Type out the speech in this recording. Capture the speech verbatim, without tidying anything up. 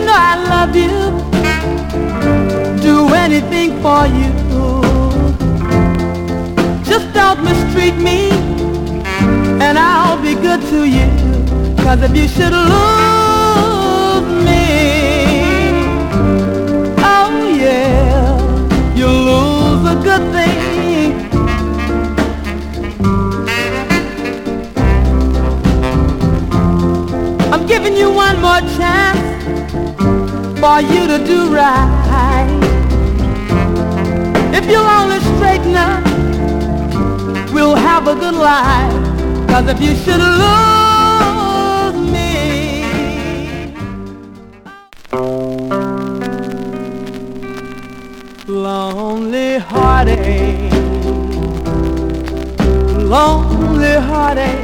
know I love you, do anything for you. Just don't mistreat me, and I'll be good to you. 'Cause if you should lose me, oh yeah, you'll lose a good thing. I'm giving you one more chance for you to do right. If you'll only straighten up, we'll have a good life. 'Cause if you should lose me, lonely heartache, lonely heartache,